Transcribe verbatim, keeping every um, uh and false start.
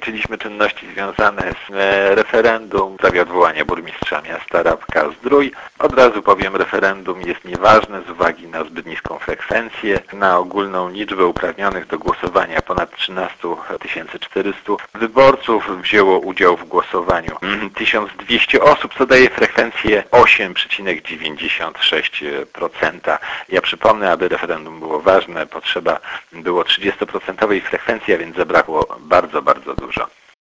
zakończyliśmy czynności związane z referendum w sprawie odwołania burmistrza miasta Rabka-Zdrój. Od razu powiem, referendum jest nieważne z uwagi na zbyt niską frekwencję. Na ogólną liczbę uprawnionych do głosowania ponad trzynaście tysięcy czterysta wyborców wzięło udział w głosowaniu tysiąc dwieście osób, co daje frekwencję osiem przecinek dziewięćdziesiąt sześć procent. Ja przypomnę, aby referendum było ważne, potrzeba było trzydziestoprocentowej frekwencji, a więc zabrakło bardzo, bardzo dużo.